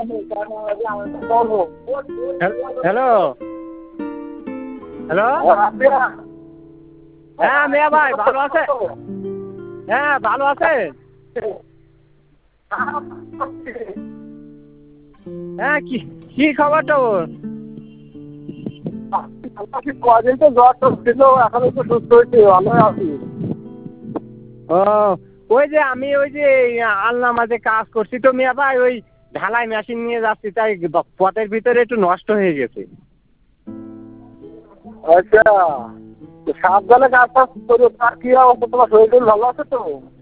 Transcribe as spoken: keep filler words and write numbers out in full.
Hello hello হ্যাঁ মিয়া ভাই ভালো আছে? হ্যাঁ ভালো আছে। হ্যাঁ কি কি খবর তোর? কদিন তো জ্বর টর ছিল, এখন একটু সুস্থ হয়েছে, ভালো আছি। ও ওই যে আমি ওই যে আলনা মাঝে কাজ করছি তো মিয়া ভাই, ওই ঢালাই মেশিন নিয়ে যাচ্ছি, তাই পথের ভিতরে একটু নষ্ট হয়ে গেছে। আচ্ছা, সাবধানে কাজ টাজ করো। তার কি অবস্থা, তোমার শরীর টরীর ভালো আছে তো?